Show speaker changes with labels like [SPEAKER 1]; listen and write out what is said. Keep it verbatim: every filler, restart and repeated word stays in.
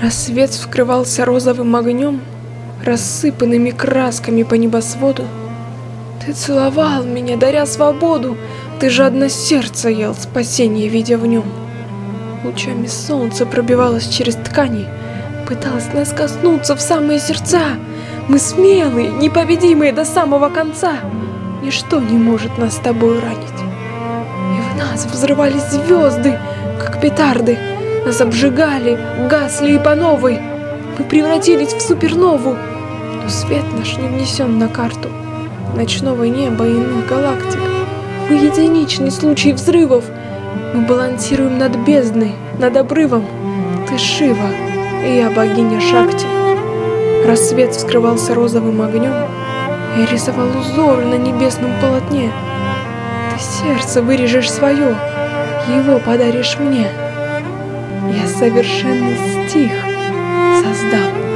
[SPEAKER 1] Рассвет вскрывался розовым огнем, рассыпанными красками по небосводу. Ты целовал меня, даря свободу, ты жадно сердце ел, спасение видя в нем. Лучами солнца пробивалось через ткани, пыталась нас коснуться в самые сердца. Мы смелые, непобедимые до самого конца, ничто не может нас с тобой ранить. И в нас взрывались звезды, как петарды, нас обжигали, гасли и по новой. Мы превратились в супернову, но свет наш не внесен на карту ночного неба и иных галактик. Мы единичный случай взрывов, мы балансируем над бездной, над обрывом. Ты Шива, и я богиня Шакти. Рассвет вскрывался розовым огнем, я рисовал узоры на небесном полотне. Ты сердце вырежешь свое, его подаришь мне. Я совершенный стих создам.